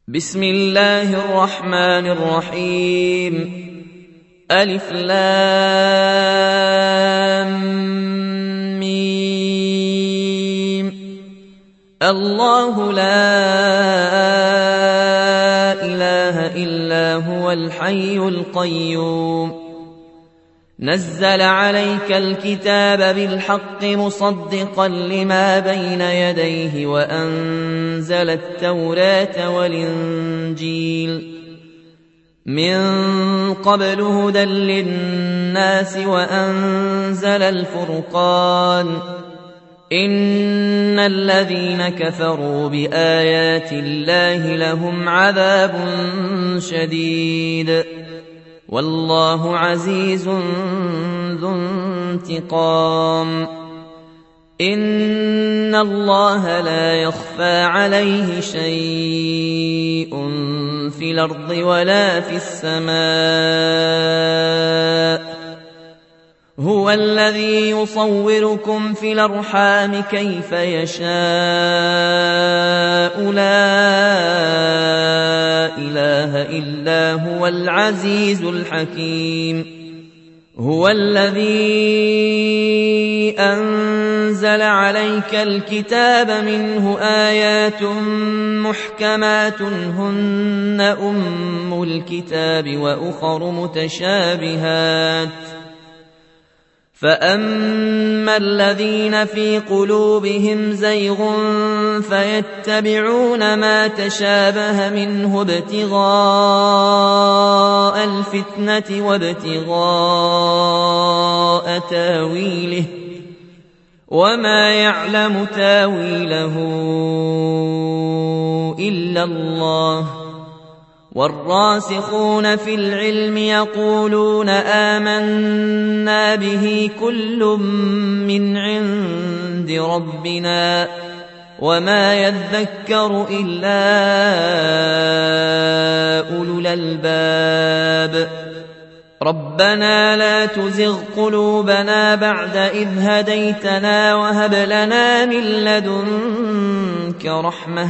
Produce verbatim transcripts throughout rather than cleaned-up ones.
بسم الله الرحمن الرحيم. ألف لام ميم. الله لا إله إلا هو الحي القيوم نزل عليك الكتاب بالحق مصدقا لما بين يديه وأنزل التوراة والإنجيل من قبل هدى للناس وأنزل الفرقان إن الذين كفروا بآيات الله لهم عذاب شديد والله عزيز ذو انتقام. إن الله لا يخفى عليه شيء في الأرض ولا في السماء. هو الذي يصوركم في الأرحام كيف يشاء لا إله إلا هو العزيز الحكيم. هو الذي أنزل عليك الكتاب منه آيات محكمات هن أم الكتاب وأخر متشابهات فأما الذين في قلوبهم زيغ فيتبعون ما تشابه منه ابتغاء الفتنة وابتغاء تاويله وما يعلم تاويله إلا الله والراسخون في العلم يقولون آمنا به كل من عند ربنا وما يذكر إلا أولو الألباب. ربنا لا تزغ قلوبنا بعد إذ هديتنا وهب لنا من لدنك رحمة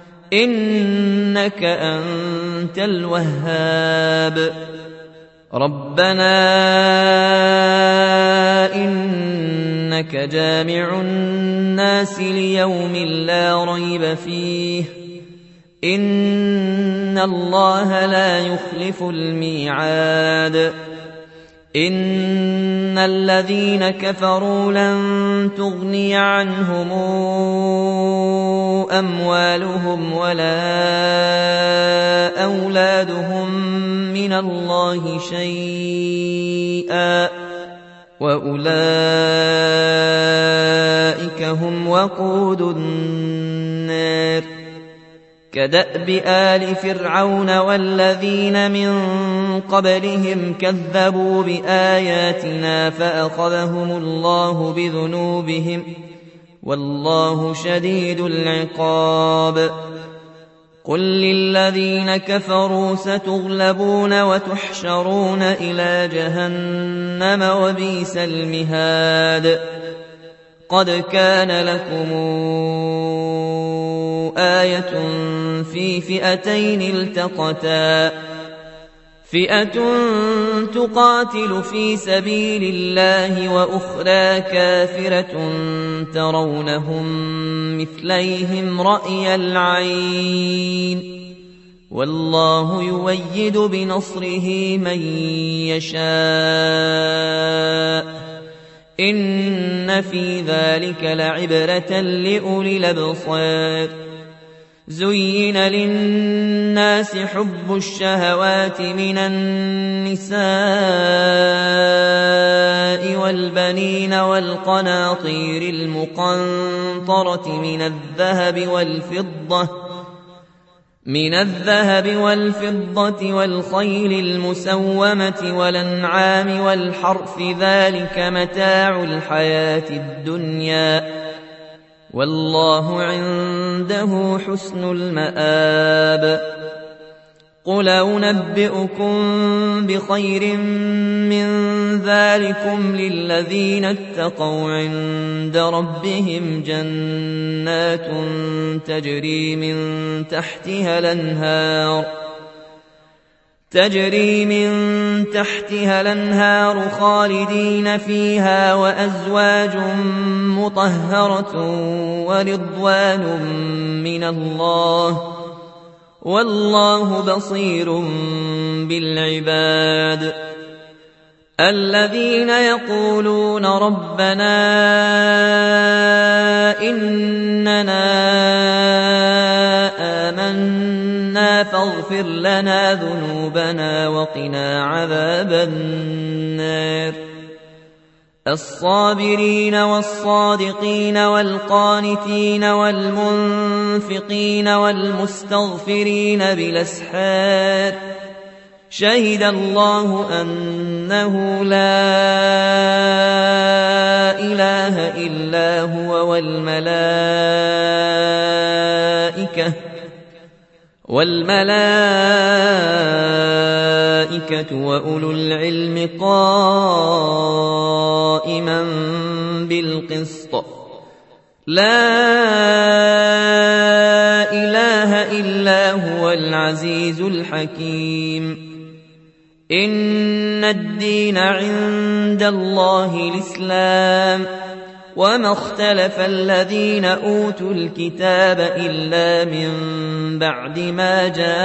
إنك أنت الوهاب. ربنا إنك جامع الناس ليوم لا ريب فيه إن الله لا يخلف الميعاد. إن الذين كفروا لن تغني عنهم أموالهم ولا أولادهم من الله شيئا وأولئك هم وقود النار. كدأب آل فرعون والذين من قبلهم كذبوا بآياتنا فأخذهم الله بذنوبهم والله شديد العقاب. قل للذين كفروا ستغلبون وتحشرون إلى جهنم وبئس المهاد. قد كان لكم آية في فئتين التقتا فئة تقاتل في سبيل الله وأخرى كافرة ترونهم مثليهم رأي العين والله يؤيد بنصره من يشاء إن في ذلك لعبرة لأولي الأبصار. زين للناس حب الشهوات من النساء والبنين والقناطير المقنطرة من الذهب والفضة من الذهب والفضة والخيل المسومة والأنعام والحرث ذلك متاع الحياة الدنيا والله عنده حسن المآب. قل أنبئكم بخير من ذلكم للذين اتقوا عند ربهم جنات تجري من تحتها الأنهار تجري من تحتها الأنهار خالدين فيها وأزواج مطهرة ورضوان من الله والله بصير بالعباد الذين يقولون ربنا إننا آمنا فاغفر لنا ذنوبنا وقنا عذاب النار الصابرين والصادقين والقانتين والمنفقين والمستغفرين بالأسحار شهد الله أنه لا إله إلا هو والملائكة والملائكة وأولو العلم قائما بالقسط لا إله إلا هو العزيز الحكيم إن الدين عند الله الإسلام وما اختلف الذين أوتوا الكتاب إلا من بعد ما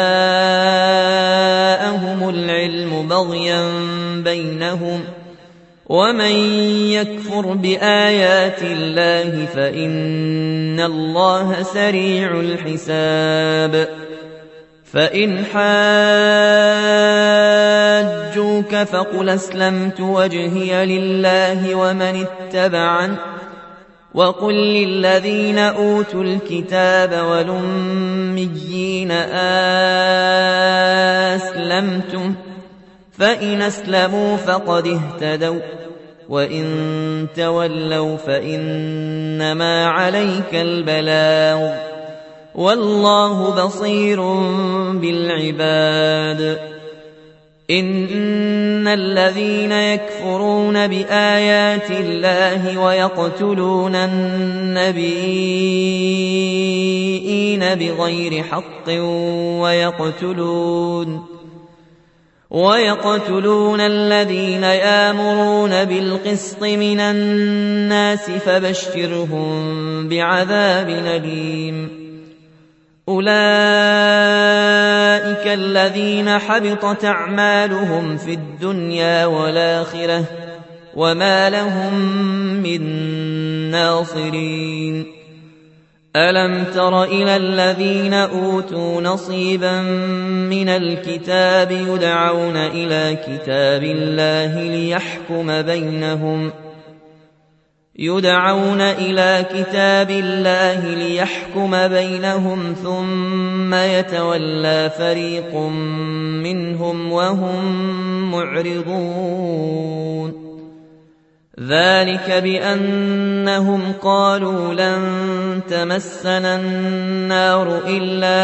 جاءهم العلم بغيا بينهم ومن يكفر بآيات الله فإن الله سريع الحساب فإن حاجوك فقل أسلمت وجهي لله ومن اتبعني وقل للذين أوتوا الكتاب والأميين أسلمتم فإن أسلموا فقد اهتدوا وإن تولوا فإنما عليك البلاغ والله بصير بالعباد إن الذين يكفرون بآيات الله ويقتلون النبيين بغير حق ويقتلون ويقتلون الذين يأمرون بالقسط من الناس فبشرهم بعذاب أليم أولئك الذين حبطت أعمالهم في الدنيا والآخرة وما لهم من ناصرين ألم تر إلى الذين أوتوا نصيبا من الكتاب يدعون إلى كتاب الله ليحكم بينهم يدعون إلى كتاب الله ليحكم بينهم ثم يتولى فريق منهم وهم معرضون ذلك بأنهم قالوا لن تمسنا النار إلا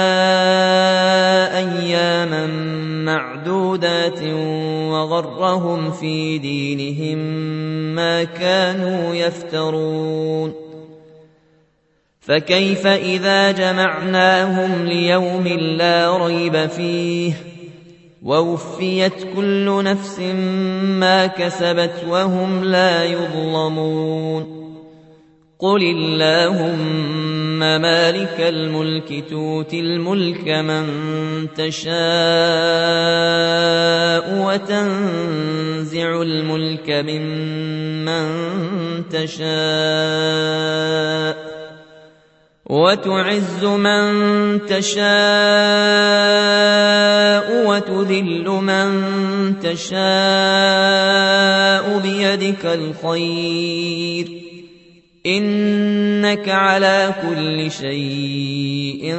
أياما معدودات وغرهم في دينهم ما كانوا يفترون فكيف إذا جمعناهم ليوم لا ريب فيه ووفيت كل نفس ما كسبت وهم لا يظلمون قل اللهم مالك الملك تؤتي الملك من تشاء وتنزع الملك ممن تشاء وتعز من تشاء وتذل من تشاء بيدك الخير إنك على كل شيء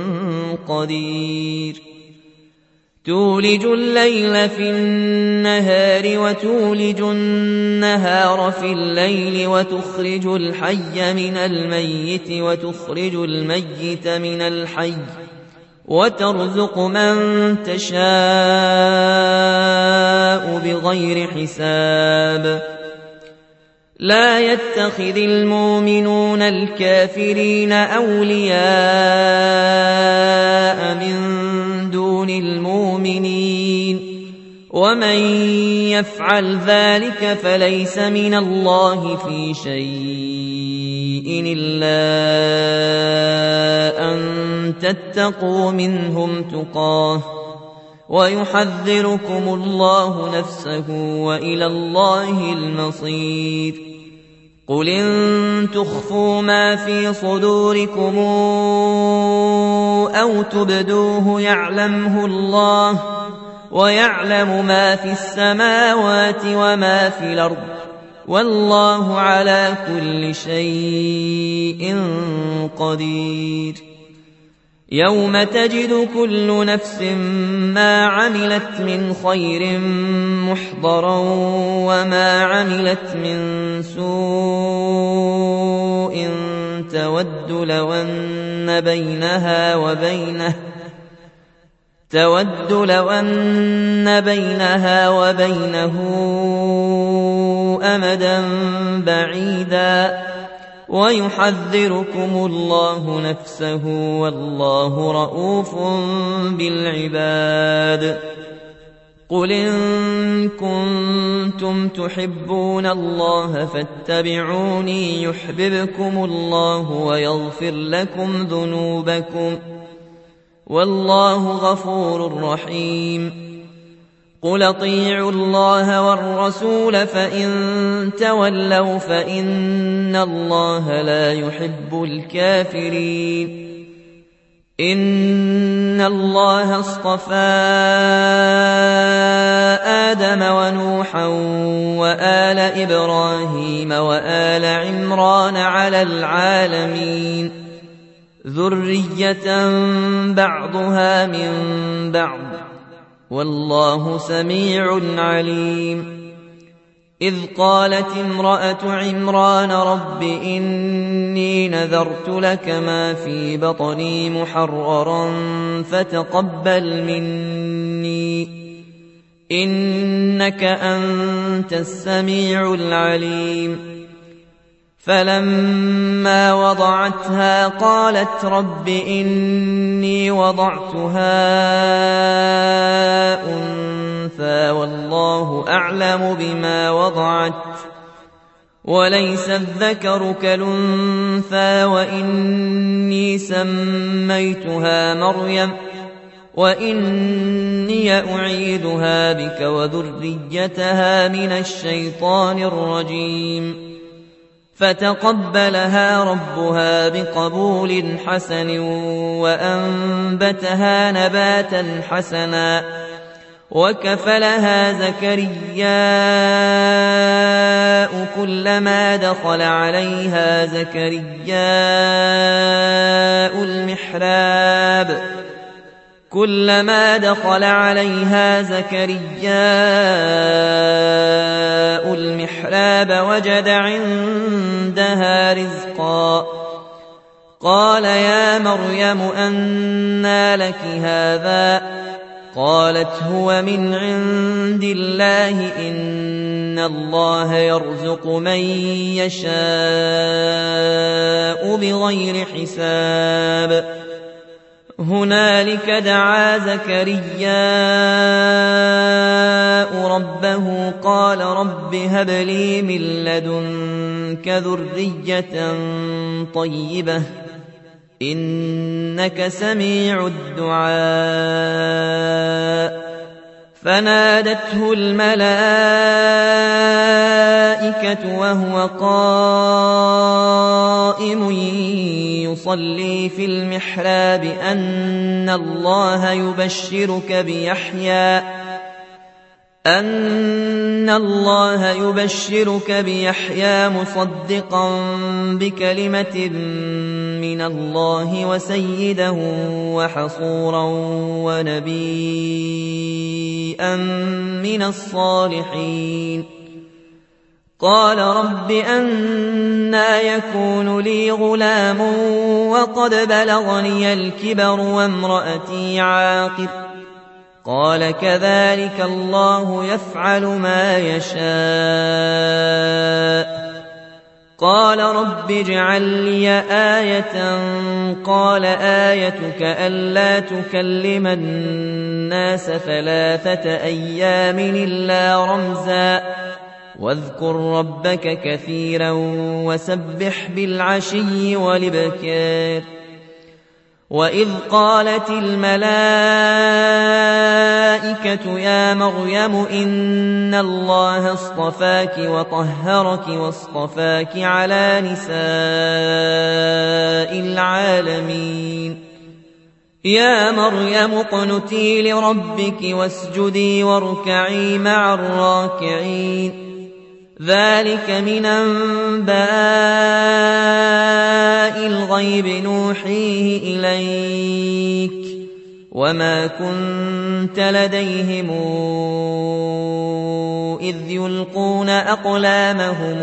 قدير تولج الليل في النهار وتولج النهار في الليل وتخرج الحي من الميت وتخرج الميت من الحي وترزق من تشاء بغير حساب لا يتخذ المؤمنون الكافرين أولياء من دون المؤمنين ومن يفعل ذلك فليس من الله في شيء إلا أن تتقوا منهم تقاه ويحذركم الله نفسه وإلى الله المصير قل إن تخفوا ما في صدوركم أو تبدوه يعلمه الله ويعلم ما في السماوات وما في الأرض والله على كل شيء قدير يوم تجد كل نفس ما عملت من خير محضرا وما عملت من سوء تود لو أن بينها وبينه تود لو أن بينها وبينه أمدا بعيدا ويحذركم الله نفسه والله رءوف بالعباد قل إن كنتم تحبون الله فاتبعوني يحببكم الله ويغفر لكم ذنوبكم والله غفور رحيم قل اطيعوا الله والرسول فإن تولوا فإن الله لا يحب الكافرين إن الله اصطفى آدم ونوحا وآل إبراهيم وآل عمران على العالمين ذرية بعضها من بعض والله سميع عليم إذ قالت امرأة عمران رب إني نذرت لك ما في بطني محررا فتقبل مني إنك أنت السميع العليم فلما وضعتها قالت رب إني وضعتها أنثى والله أعلم بما وضعت وليس الذكر كالأنثى وإني سميتها مريم وإني أعيذها بك وذريتها من الشيطان الرجيم فتقبلها ربها بقبول حسن وأنبتها نباتا حسنا وكفلها زكرياء كلما دخل عليها زكرياء المحراب كلما دخل عليها زكرياء المحراب وجد عندها رزقا قال يا مريم أنى لك هذا قالت هو من عند الله إن الله يرزق من يشاء بغير حساب هنالك دعا زكرياء ربه قال رب هب لي من لدنك ذرية طيبة إنك سميع الدعاء فنادته الملائكة وهو قائم يصلي في المحراب أن الله يبشرك بيحيى أن الله يبشرك بيحيى مصدقا بكلمة من الله وسيدا وحصورا ونبيا من الصالحين قال رب أنى يكون لي غلام وقد بلغني الكبر وامرأتي عاقر قال كذلك الله يفعل ما يشاء قال رب اجعل لي آية قال آيتك ألا تكلم الناس ثلاثة أيام إلا رمزا واذكر ربك كثيرا وسبح بالعشي والإبكار وإذ قالت الملائكة يا مريم إن الله اصطفاك وطهرك واصطفاك على نساء العالمين يا مريم اقنتي لربك واسجدي واركعي مع الراكعين ذلك من أنباء الغيب نوحيه إليك وما كنت لديهم إذ يلقون أقلامهم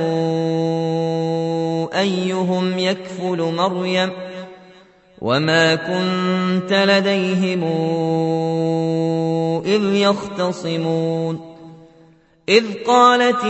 أيهم يكفل مريم وما كنت لديهم إذ يختصمون إذ قالت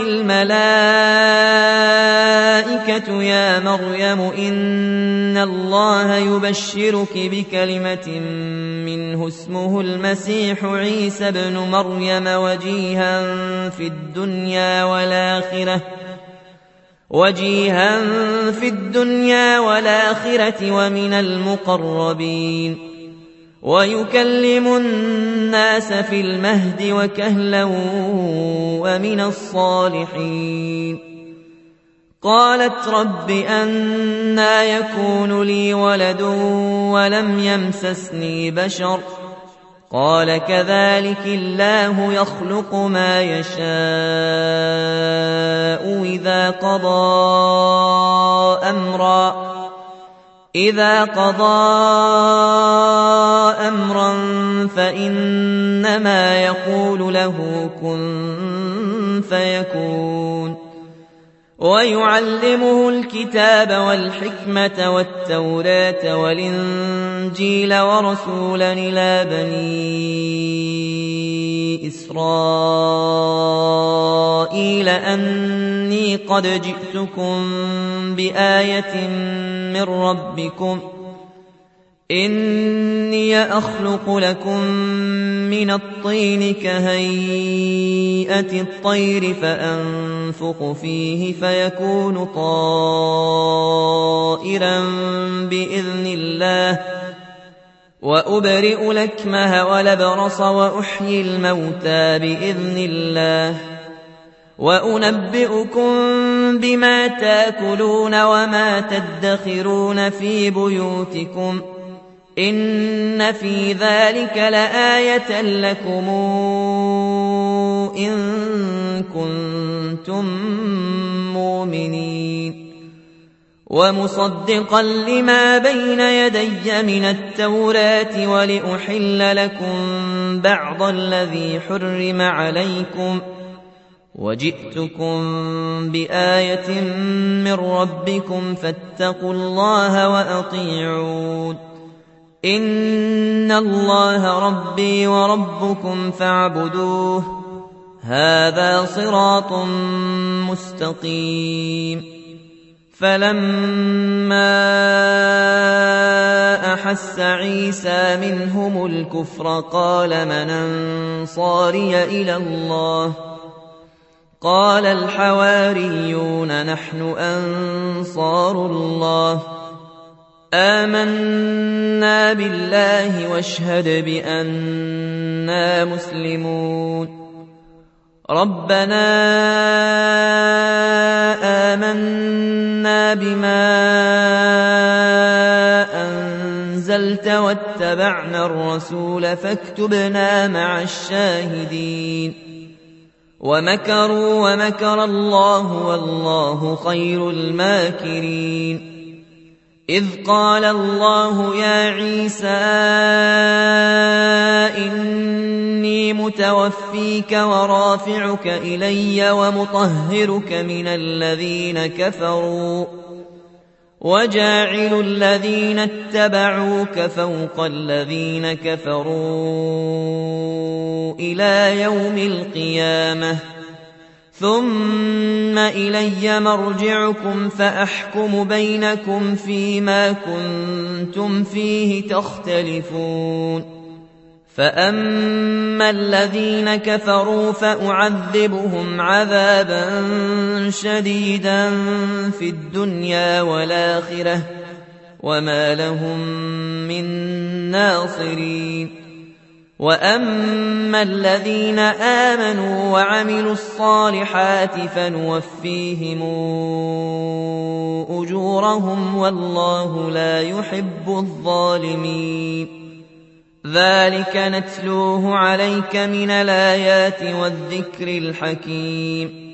الملائكة يا مريم إن الله يبشرك بكلمة منه اسمه المسيح عيسى ابن مريم وجيها في الدنيا والآخرة وجيها في الدنيا والآخرة ومن المقربين ويكلم الناس في المهد وكهلا ومن الصالحين قالت رب أنى يكون لي ولد ولم يمسسني بشر قال كذلك الله يخلق ما يشاء إذا قضى أمرا إذا قضى أمرا فإنما يقول له كن فيكون ويعلمه الكتاب والحكمة والتوراة والإنجيل ورسولا إلى بني إسرائيل أني قد جئتكم بآية من ربكم إني أخلق لكم من الطين كهيئة الطير فأنفخ فيه فيكون طائرا بإذن الله وأبرئ الأكمه والأبرص وأحيي الموتى بإذن الله وأنبئكم بما تأكلون وما تدخرون في بيوتكم إن في ذلك لآية لكم إن كنتم مؤمنين ومصدقا لما بين يدي من التوراة ولأحل لكم بعض الذي حرم عليكم وجئتكم بآية من ربكم فاتقوا الله وأطيعون إن الله ربي وربكم فاعبدوه هذا صراط مستقيم فلما أحس عيسى منهم الكفر قال من أنصاري إلى الله قال الحواريون نحن أنصار الله آمنا بالله واشهد بأننا مسلمون ربنا آمنا بما أنزلت واتبعنا الرسول فاكتبنا مع الشاهدين ومكروا ومكر الله والله خير الماكرين إذ قال الله يا عيسى إني متوفيك متوفيك ورافعك إلي ومطهرك من الذين كفروا وجاعل الذين اتبعوك فوق الذين كفروا إلى يوم القيامة ثم إلي مرجعكم فأحكم بينكم فيما كنتم فيه تختلفون فأما الذين كفروا فأعذبهم عذابا شديدا في الدنيا والآخرة وما لهم من ناصرين وأما الذين آمنوا وعملوا الصالحات فنوفيهم أجورهم والله لا يحب الظالمين ذلك نتلوه عليك من الآيات والذكر الحكيم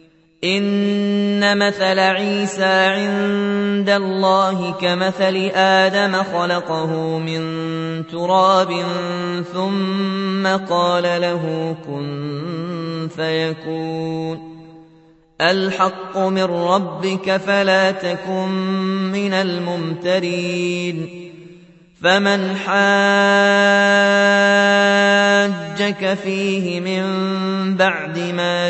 إن مثل عيسى عند الله كمثل آدم خلقه من تراب ثم قال له كن فيكون الحق من ربك فلا تكن من الممترين فمن حاجك فيه من بعد ما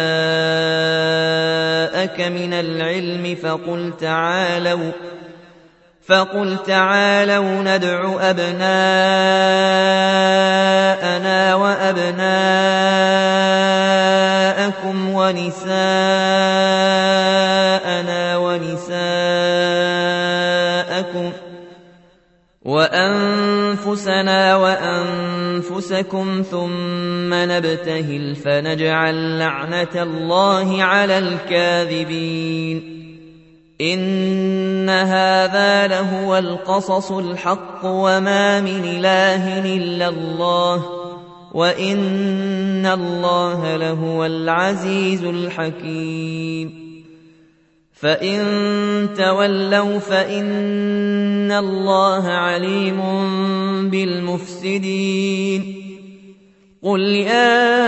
جاءك من العلم فقل تعالوا فقل تعالوا ندع أبناءنا وأبناءكم ونساءنا ونساءكم وأنفسنا وأنفسكم ثم نبتهل فنجعل لعنة الله على الكاذبين إن هذا لهو القصص الحق وما من إله إلا الله وإن الله لهو العزيز الحكيم فإن تولوا فإن الله عليم بالمفسدين قل يا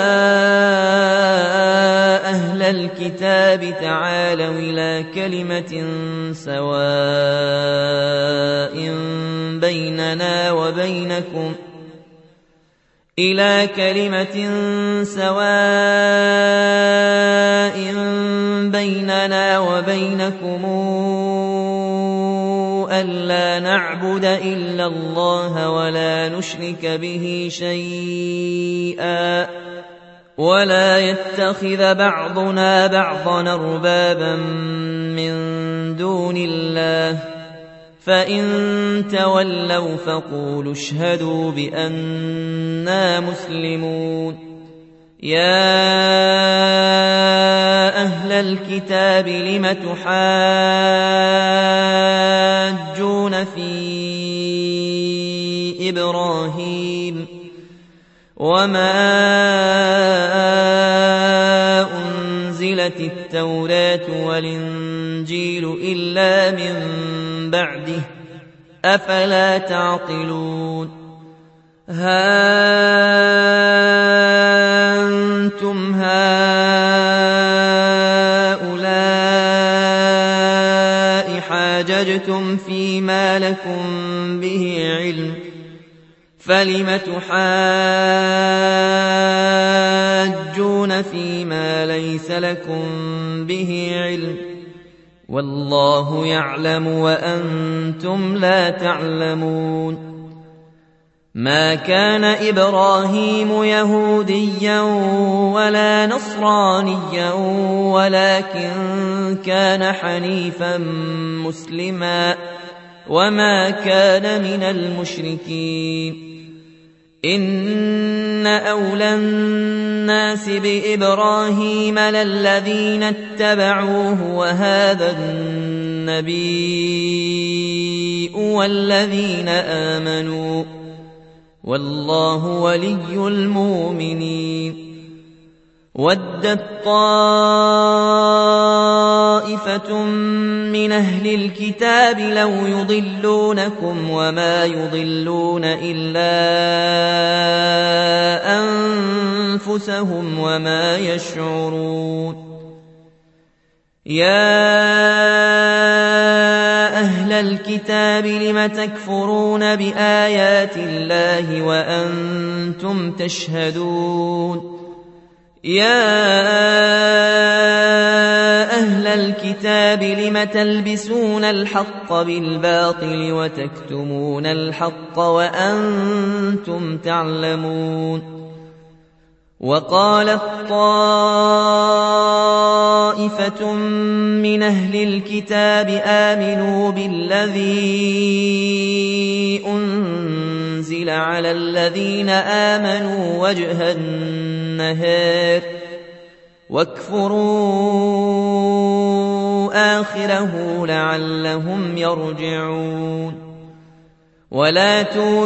أهل الكتاب تعالوا إلى كلمة سواء بيننا وبينكم إلى كلمة سواء بيننا وبينكم ألا نعبد إلا الله ولا نشرك به شيئا ولا يتخذ بعضنا بعضا أربابا من دون الله فإن تولوا فقولوا اشهدوا بأننا مسلمون يا أهل الكتاب لم تحاجون في إبراهيم وما أنزلت التوراة والإنجيل إلا من بعده أفلا تعقلون ها أنتم هؤلاء حاججتم فيما لكم به علم فلم تحاجون فيما ليس لكم به علم والله يعلم وأنتم لا تعلمون ما كان إبراهيم يهوديا ولا نصرانيا ولكن كان حنيفا مسلما وما كان من المشركين إن أولى الناس بإبراهيم للذين اتبعوه وهذا النبي والذين آمنوا والله ولي المؤمنين ودت طائفة من أهل الكتاب لو يضلونكم وما يضلون إلا أنفسهم وما يشعرون يا أهل الكتاب لم تكفرون بآيات الله وأنتم تشهدون يا أهل الكتاب لم تلبسون الحق بالباطل وتكتمون الحق وأنتم تعلمون وقالت طائفة من أهل الكتاب آمنوا بالذي أنزل على الذين آمنوا وجه النهار واكفروا آخره لعلهم يرجعون ولا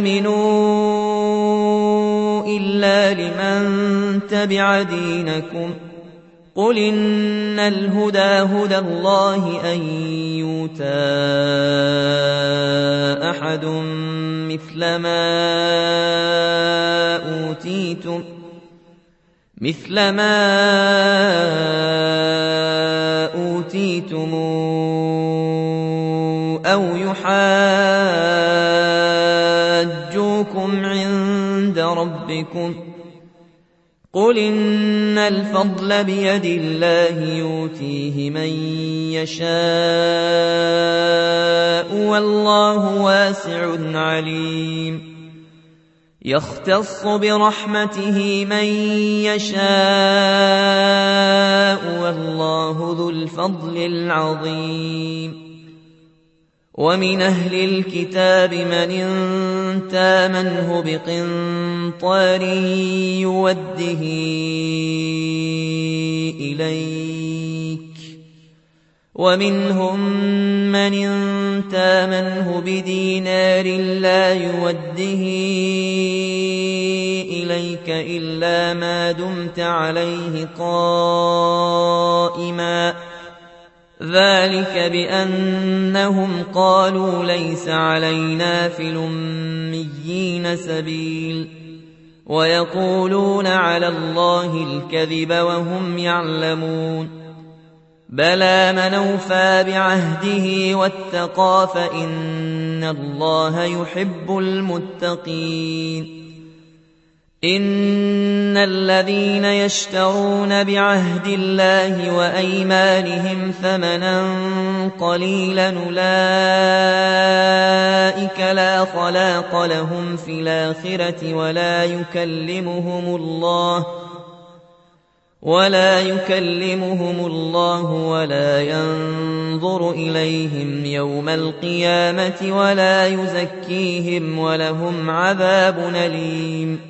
تؤمنوا إلا لمن تبع دينكم قل إن الهدى هدى الله أن يؤتى أحد مثل ما أوتيتم مثل ما أوتيتم أو يحاجوكم عند ربكم قل إن الفضل بيد الله يؤتيه من يشاء والله واسع عليم يختص برحمته من يشاء والله ذو الفضل العظيم ومن أهل الكتاب من إن تامنه بقنطار يوده إليك ومنهم من إن تامنه بدينار لا يوده إليك إلا ما دمت عليه قائما ذلك بأنهم قالوا ليس علينا في الأميين سبيل ويقولون على الله الكذب وهم يعلمون بلى من أوفى بعهده واتقى فإن الله يحب المتقين إن الذين يشترون بعهد الله وأيمانهم ثمنا قليلا أولئك لا خلاق لهم في الآخرة ولا يكلمهم الله ولا يكلمهم الله ولا ينظر إليهم يوم القيامة ولا يزكيهم ولهم عذاب أليم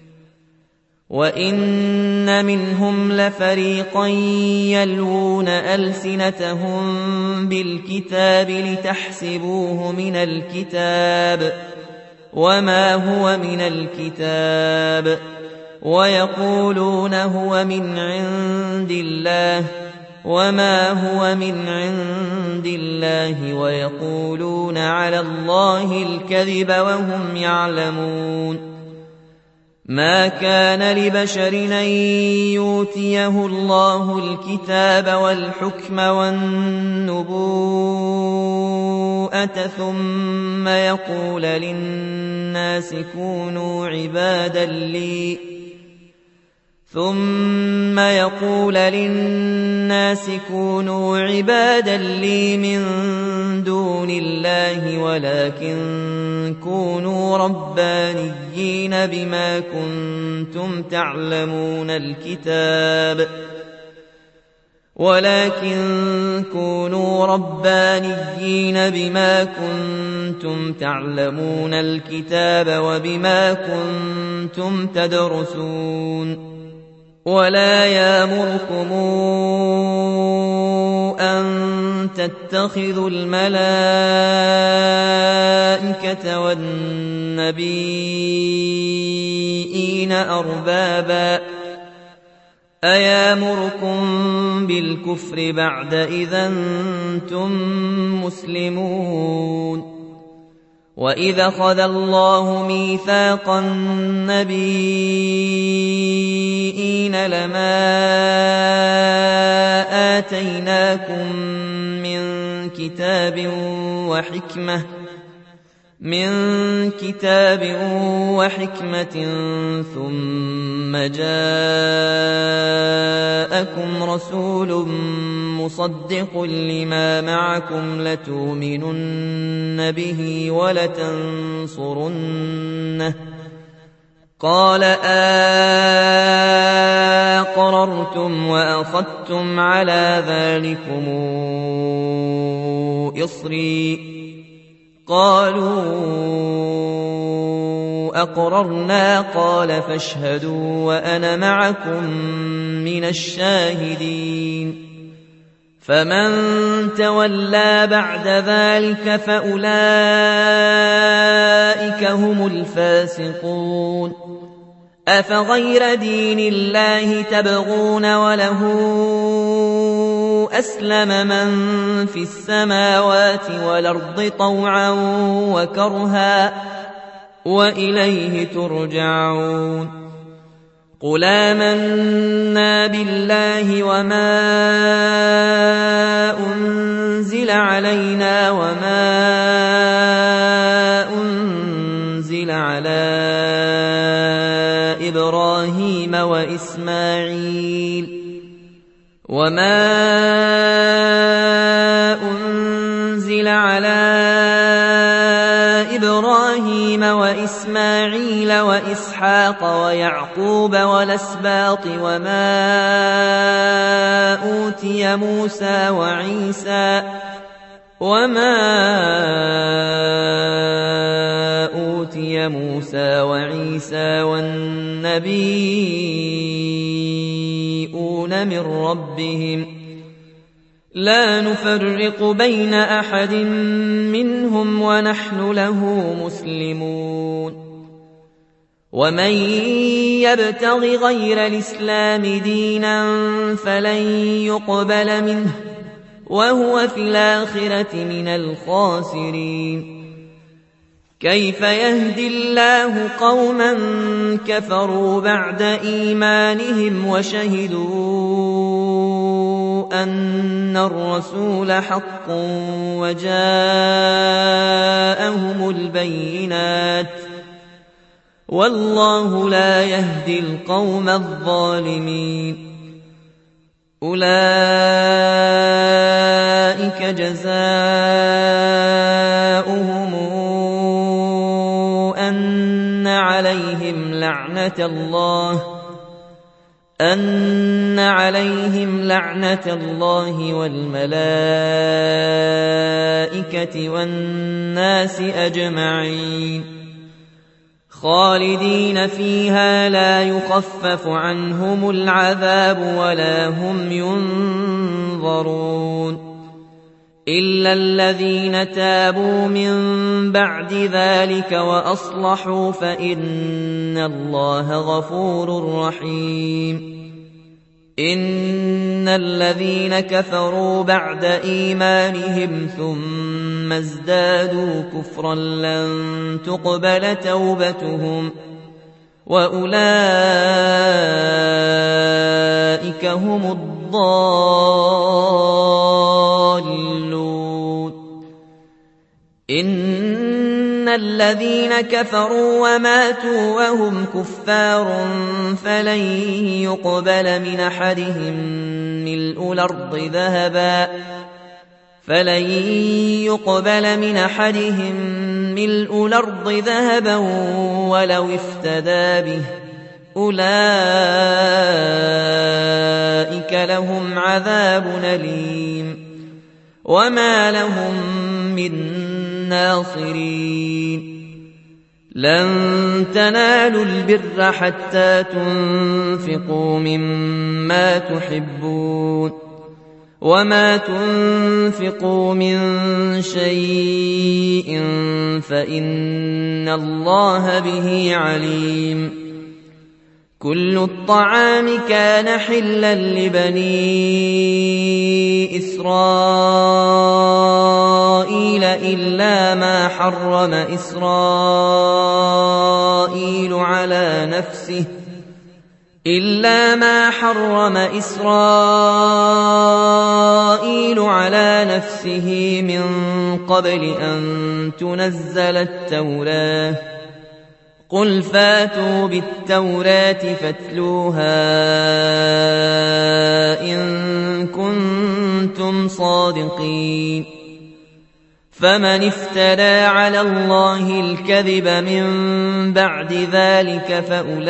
وإن منهم لفريقا يلوون ألسنتهم بالكتاب لتحسبوه من الكتاب وما هو من الكتاب ويقولون هو من عند الله وما هو من عند الله ويقولون على الله الكذب وهم يعلمون ما كان لبشر أن يؤتيه الله الكتاب والحكم والنبوءة ثم يقول للناس كونوا عبادا لي ثم يقول للناس كونوا عبادا لي من دون الله ولكن كونوا ربانيين بما كنتم تعلمون الكتاب ولكن كونوا ربانيين بما كنتم تعلمون الكتاب وبما كنتم تدرسون ولا يأمركم أن تتخذوا الملائكة والنبيين أربابا أيامركم بالكفر بعد إذا أنتم مسلمون وَإِذْ أَخَذَ اللَّهُ مِيثَاقَ النَّبِيِّينَ لَمَا آتَيْنَاكُم مِّن كِتَابٍ وَحِكْمَةٍ من كتاب وحكمة ثم جاءكم رسول مصدق لما معكم لتؤمنن به ولتنصرنه قال أقررتم وأخذتم على ذلكم إصري قالوا أقررنا قال فاشهدوا وأنا معكم من الشاهدين فمن تولى بعد ذلك فأولئك هم الفاسقون أفغير دين الله تبغون وله أسلم من في السماوات والأرض طوعا وكرها وإليه ترجعون قل آمنا بالله وما أنزل علينا وما أنزل على إبراهيم وإسماعيل وما أنزل على إبراهيم وإسماعيل وإسحاق ويعقوب والأسباط وما أوتي موسى وعيسى وما أوتي موسى وعيسى والنبيون من ربهم لا نفرق بين أحد منهم ونحن له مسلمون ومن يبتغ غير الإسلام دينا فلن يقبل منه وهو في الآخرة من الخاسرين كيف يهدي الله قوما كفروا بعد إيمانهم وشهدوا أن الرسول حق وجاءهم البينات والله لا يهدي القوم الظالمين أولئك جزاؤهم أن عليهم لعنة الله أن عليهم لعنة الله والملائكة والناس أجمعين خالدين فيها لا يخفف عنهم العذاب ولا هم ينظرون إلا الذين تابوا من بعد ذلك وأصلحوا فإن الله غفور رحيم إن الذين كفروا بعد إيمانهم ثم ازدادوا كفرا لن تقبل توبتهم وأولئك هم الضالون إن الذين كفروا وماتوا وهم كفار فلن يقبل من أحدهم ملء الأرض ذهبا فلن يقبل من أحدهم ملء الأرض ذهبا ولو افتدى به أولئك لهم عذاب أليم وما لهم من ناصرين لن تنالوا البر حتى تنفقوا مما تحبون وما تنفقوا من شيء فإن الله به عليم كل الطعام كان حلا لبني إسرائيل إسرائيل إلا ما حرم إسرائيل على نفسه إلا ما حرم إسرائيل على نفسه من قبل أن تنزل التوراة قل فاتوا بالتوراة فاتلوها إن كنتم صادقين فمن افترى على الله الكذب من بعد ذلك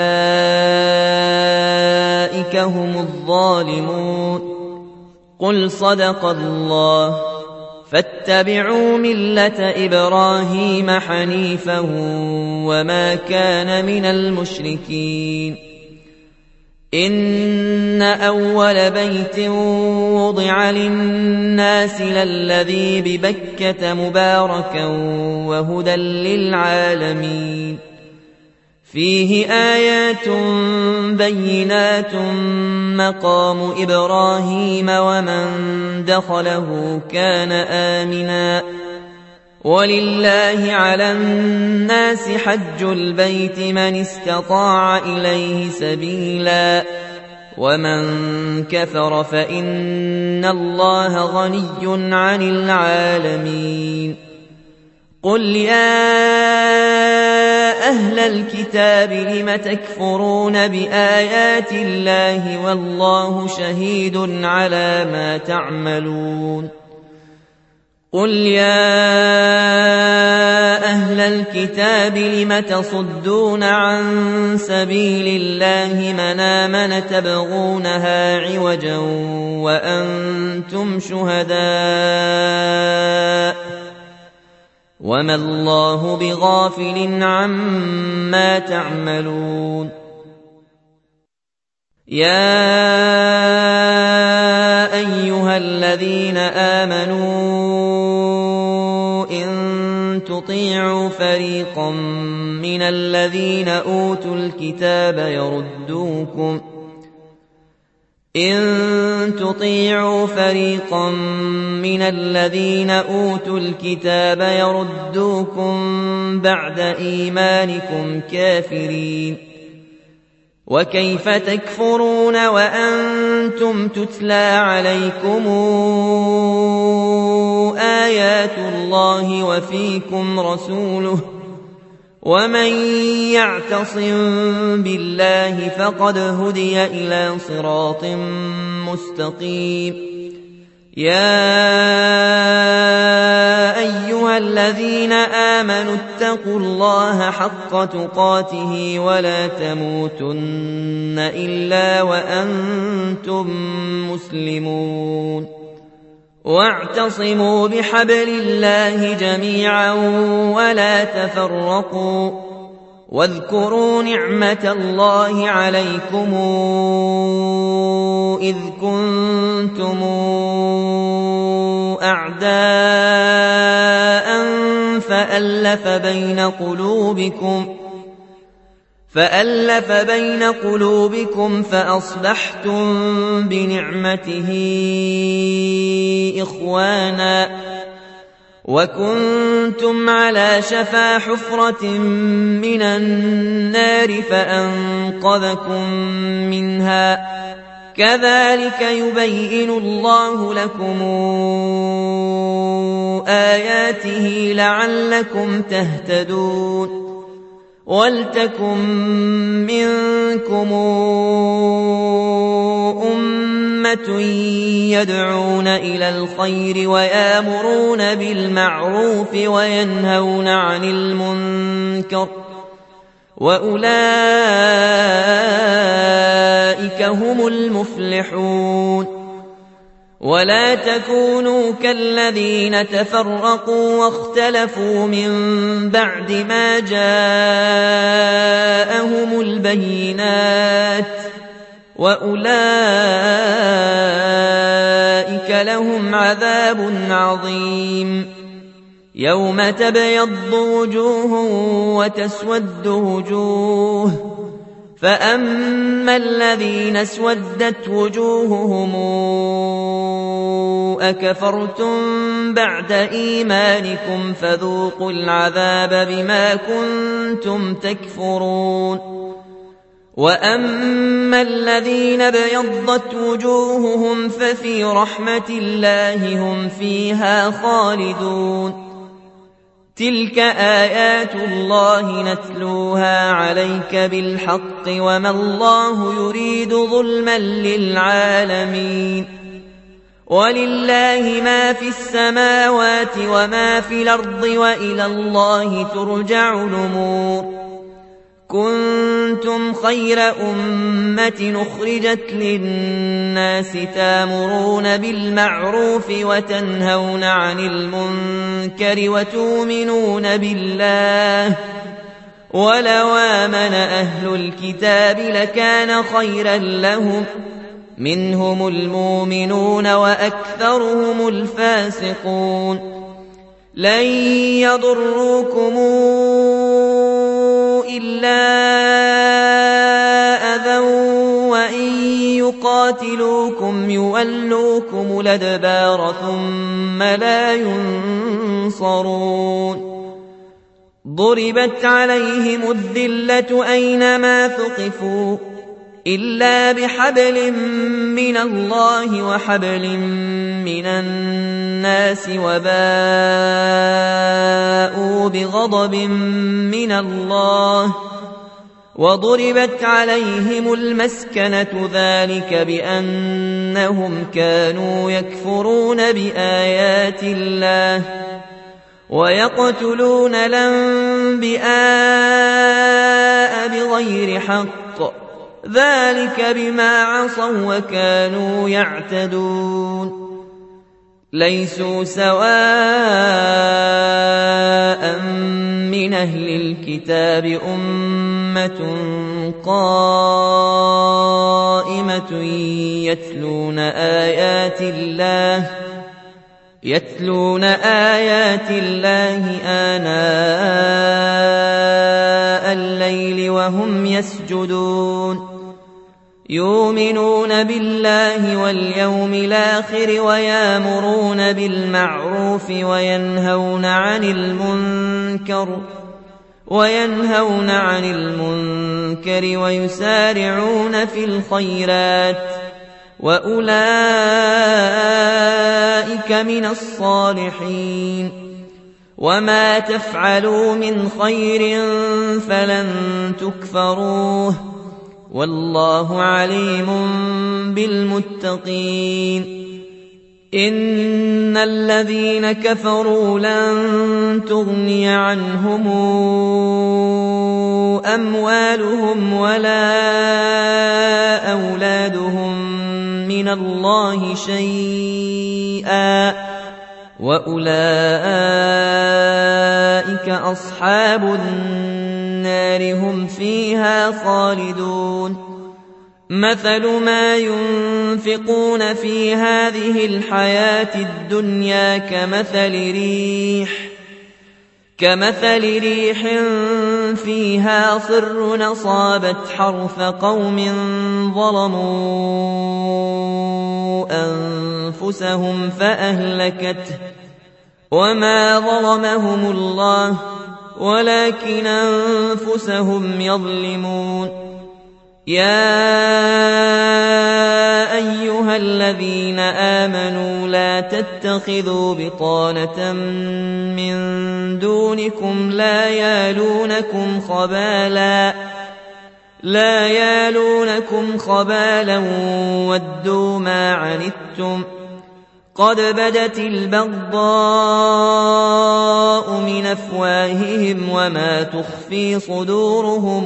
فأولئك هم الظالمون قل صدق الله فاتبعوا ملة إبراهيم حنيفا وما كان من المشركين إن أول بيت وضع للناس للذي ببكة مباركا وهدى للعالمين فيه آيات بينات مقام إبراهيم ومن دخله كان آمنا ولله على الناس حج البيت من استطاع إليه سبيلا ومن كفر فإن الله غني عن العالمين قل يا أهل الكتاب لم تكفرون بآيات الله والله شهيد على ما تعملون قل يا أهل الكتاب لم تصدون عن سبيل الله من آمن تبغونها عوجا وأنتم شهداء وما الله بغافل عما تعملون يا أيها الذين آمنوا إن تطيعوا فريقا من الذين أوتوا الكتاب يردوكم إن تطيعوا فريقا من الذين أوتوا الكتاب يردوكم بعد إيمانكم كافرين وكيف تكفرون وأنتم تتلى عليكم آيات الله وفيكم رسوله ومن يعتصم بالله فقد هدي إلى صراط مستقيم يا أيها الذين آمنوا اتقوا الله حق تقاته ولا تموتن إلا وأنتم مسلمون واعتصموا بحبل الله جميعا ولا تفرقوا واذكروا نعمة الله عليكم إذ كنتم أعداء فألف بين قلوبكم فألف بين قلوبكم فأصبحتم بنعمته إخوانا وكنتم على شفا حفرة من النار فأنقذكم منها كذلك يبين الله لكم آياته لعلكم تهتدون ولتكن منكم أمة يدعون إلى الخير ويأمرون بالمعروف وينهون عن المنكر وأولئك هم المفلحون ولا تكونوا كالذين تفرقوا واختلفوا من بعد ما جاءهم البينات وأولئك لهم عذاب عظيم يوم تبيض وجوه وتسود وجوه فأما الذين اسودت وجوههم أكفرتم بعد إيمانكم فذوقوا العذاب بما كنتم تكفرون وأما الذين ابيضت وجوههم ففي رحمة الله هم فيها خالدون تلك آيات الله نتلوها عليك بالحق وما الله يريد ظلما للعالمين ولله ما في السماوات وما في الأرض وإلى الله ترجع الأمور كنتم خير أمة أخرجت للناس تامرون بالمعروف وتنهون عن المنكر وتؤمنون بالله ولو آمن أهل الكتاب لكان خيرا لهم منهم المؤمنون وأكثرهم الفاسقون لن يضروكم إلا أذى وإن يقاتلوكم يولوكم الأدبار ثم لا ينصرون ضربت عليهم الذلة أينما ثقفوا إلا بحبل من الله وحبل من الناس وباءوا بغضب من الله وضربت عليهم المسكنة ذلك بأنهم كانوا يكفرون بآيات الله ويقتلون الأنبياء بغير حق ذلك بما عصوا وكانوا يعتدون ليسوا سواء من أهل الكتاب أمة قائمة يتلون آيات الله يتلون آيات الله آناء الليل وهم يسجدون يؤمنون بالله واليوم الآخر ويأمرون بالمعروف وينهون عن المنكر وينهون عن المنكر ويسارعون في الخيرات وأولئك من الصالحين وما تفعلوا من خير فلن تكفروه والله عليم بالمتقين إن الذين كفروا لن تغني عنهم أموالهم ولا أولادهم من الله شيئا وأولئك أصحاب النار هم فيها خالدون مثل ما ينفقون في هذه الحياة الدنيا كمثل ريح كمثل ريح فيها صر أصابت حرث قوم ظلموا أنفسهم فأهلكته وما ظلمهم الله ولكن أنفسهم يظلمون يا أيها الذين آمنوا لا تتخذوا بطانة من دونكم لا يالونكم خبالا لا يالونكم خبالا ودوا ما عنتم قد بدت البغضاء من أفواههم وما تخفي صدورهم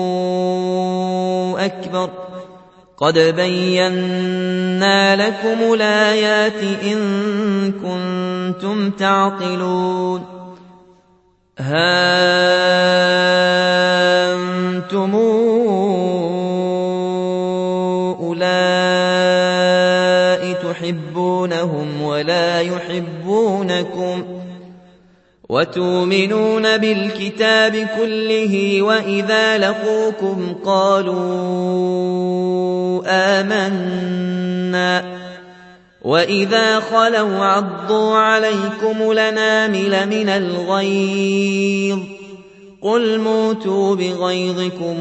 أكبر قد بينا لكم الآيات إن كنتم تعقلون ها أنتم أولئك تحبونهم ولا يحبونكم وتؤمنون بالكتاب كله وإذا لقوكم قالوا آمنا وإذا خلوا عضوا عليكم الأنامل من الغيظ قل موتوا بغيظكم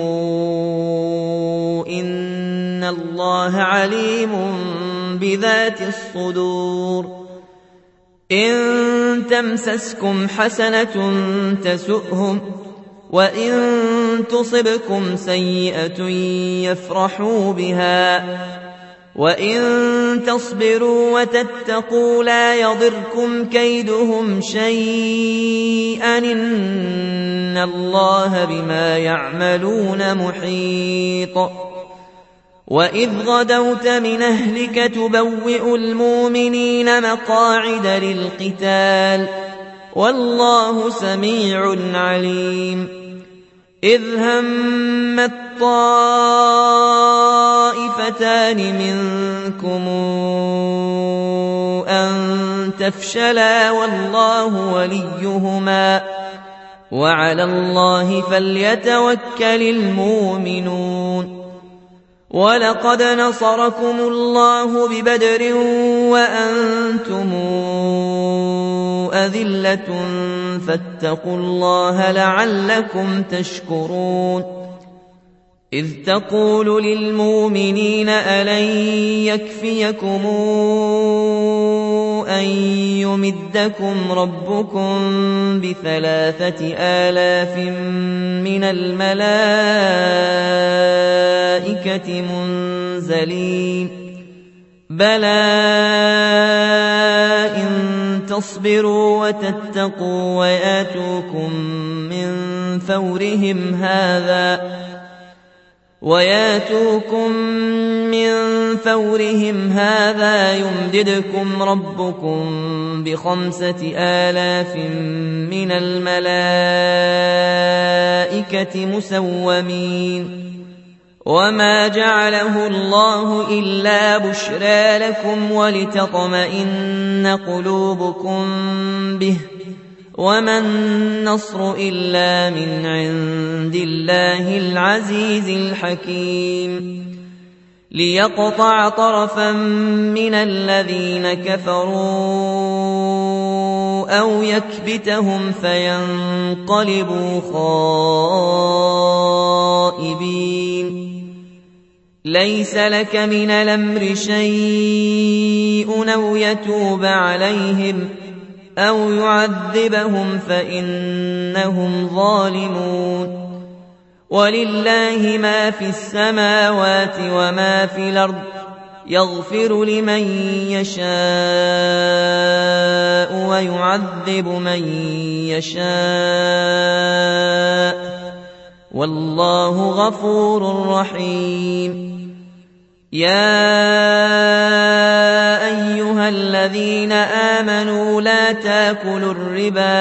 إن الله عليم بذات الصدور إن تمسسكم حسنة تسؤهم وإن تصبكم سيئة يفرحوا بها وإن تصبروا وتتقوا لا يضركم كيدهم شيئا إن الله بما يعملون محيط وإذ غدوت من أهلك تبوئ المؤمنين مقاعد للقتال والله سميع عليم إذ همت طائفتان منكم أن تفشلا والله وليهما وعلى الله فليتوكل المؤمنون ولقد نصركم الله ببدر وأنتم أذلة فاتقوا الله لعلكم تشكرون إذ تقول للمؤمنين ألن يكفيكم أن يمدكم ربكم بثلاثة آلاف من الملائكة منزلين بلى إن تصبروا وتتقوا وياتوكم من فورهم هذا وياتوكم من فورهم هذا يمددكم ربكم بخمسة آلاف من الملائكة مسومين وما جعله الله إلا بشرى لكم ولتطمئن قلوبكم به وما النصر إلا من عند الله العزيز الحكيم ليقطع طرفا من الذين كفروا أو يكبتهم فينقلبوا خائبين ليس لك من الأمر شيء أو يتوب عليهم أو يعذبهم فإنهم ظالمون ولله ما في السماوات وما في الأرض يغفر لمن يشاء ويعذب من يشاء والله غفور رحيم يا أيها الذين آمنوا لا تاكلوا الربا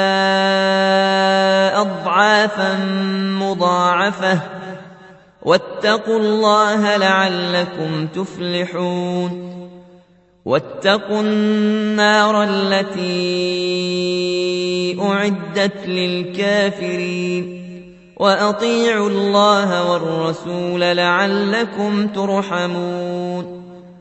أضعافا مضاعفة واتقوا الله لعلكم تفلحون واتقوا النار التي أعدت للكافرين وأطيعوا الله والرسول لعلكم ترحمون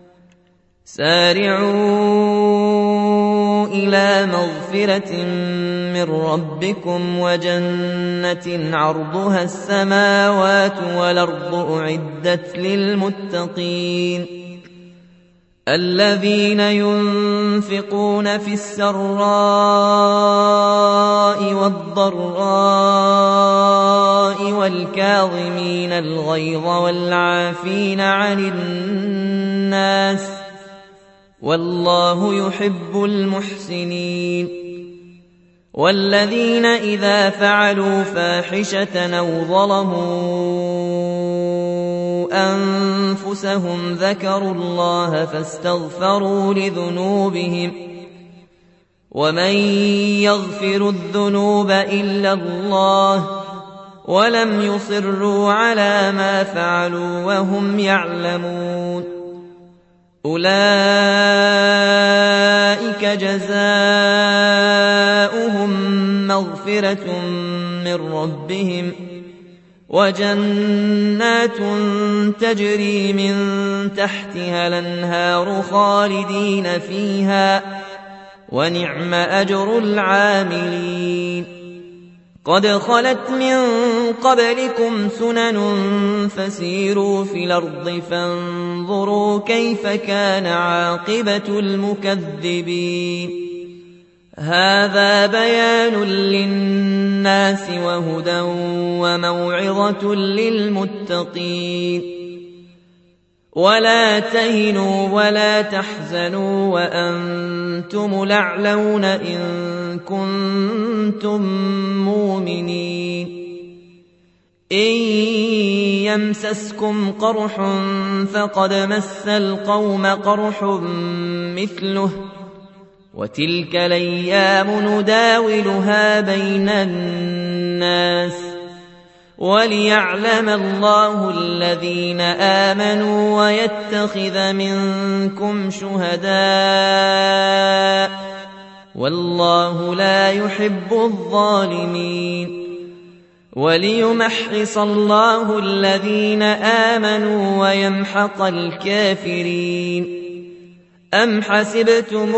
سارعوا إلى مغفرة من ربكم وجنة عرضها السماوات والأرض أعدت للمتقين الذين ينفقون في السراء والضراء والكاظمين الغيظ والعافين عن الناس والله يحب المحسنين والذين إذا فعلوا فاحشة أو ظلموا أنفسهم ذكروا الله فاستغفروا لذنوبهم ومن يغفر الذنوب إلا الله ولم يصروا على ما فعلوا وهم يعلمون أولئك جزاؤهم مغفرة من ربهم وجنات تجري من تحتها الأنهار خالدين فيها ونعم أجر العاملين قد خلت من قبلكم سنن فسيروا في الأرض فانظروا كيف كان عاقبة المكذبين هذا بيان للناس وهدى وموعظة للمتقين ولا تهنوا ولا تحزنوا وأنتم الأعلون إن كنتم مؤمنين إن يمسسكم قرح فقد مس القوم قرح مثله وتلك الأيام نداولها بين الناس وليعلم الله الذين آمنوا ويتخذ منكم شهداء والله لا يحب الظالمين وليمحص الله الذين آمنوا ويمحق الكافرين أم حسبتم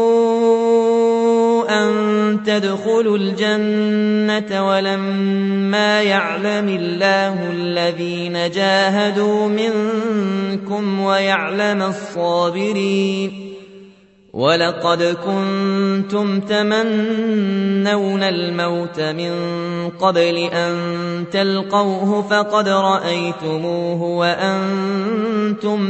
أن تدخلوا الجنة ولما يعلم الله الذين جاهدوا منكم ويعلم الصابرين ولقد كنتم تمنون الموت من قبل أن تلقوه فقد رأيتموه وأنتم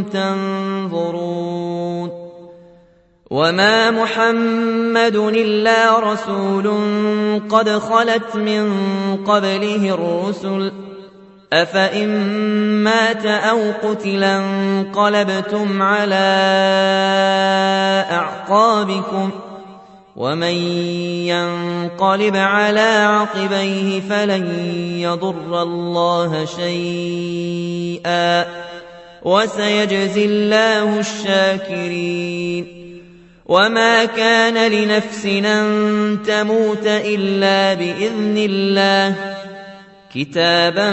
تنظرون وما محمد إلا رسول قد خلت من قبله الرسل أفإن مات أو قتل انقلبتم على أعقابكم ومن ينقلب على عقبيه فلن يضر الله شيئا وسيجزي الله الشاكرين وما كان لنفس أن تموت إلا بإذن الله كتابا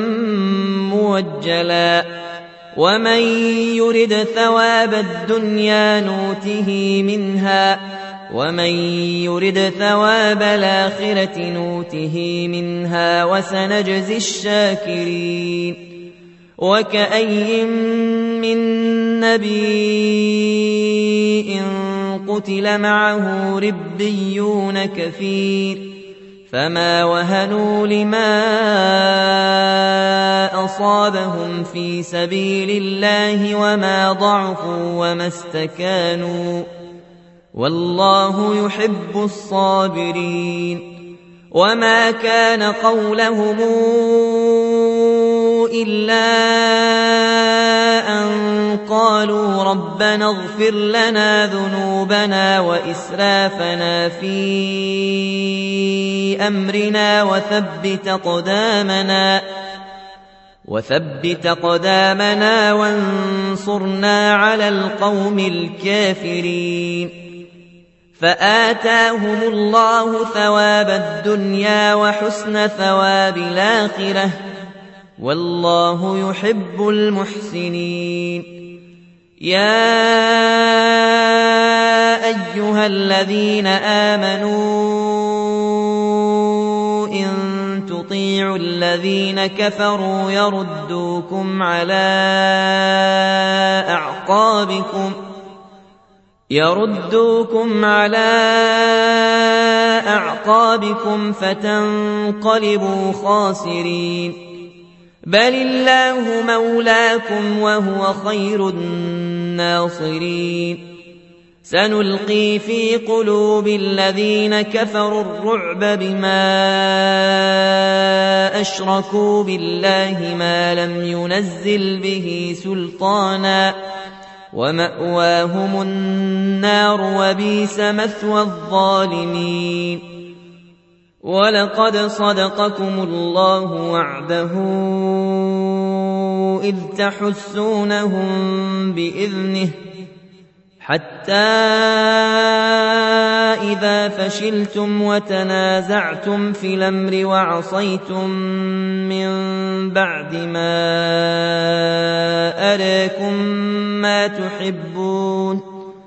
موجلا ومن يرد ثواب الدنيا نوته منها ومن يرد ثواب الآخرة نوته منها وسنجزي الشاكرين وكأي من نبي قتل معه ربيون كثير فما وهنوا لما أصابهم في سبيل الله وما ضعفوا وما استكانوا والله يحب الصابرين وما كان قولهم إلا أن قالوا ربنا اغفر لنا ذنوبنا وإسرافنا في أمرنا وثبت أقدامنا وثبت أقدامنا وانصرنا على القوم الكافرين فآتاهم الله ثواب الدنيا وحسن ثواب الآخرة والله يحب المحسنين يا أيها الذين آمنوا إن تطيعوا الذين كفروا يردوكم على أعقابكم يردوكم على أعقابكم فتنقلبوا خاسرين بل الله مولاكم وهو خير الناصرين سنلقي في قلوب الذين كفروا الرعب بما أشركوا بالله ما لم ينزل به سلطانا ومأواهم النار وبئس مثوى الظالمين ولقد صدقكم الله وعده إذ تحسونهم بإذنه حتى إذا فشلتم وتنازعتم في الأمر وعصيتم من بعد ما أراكم ما تحبون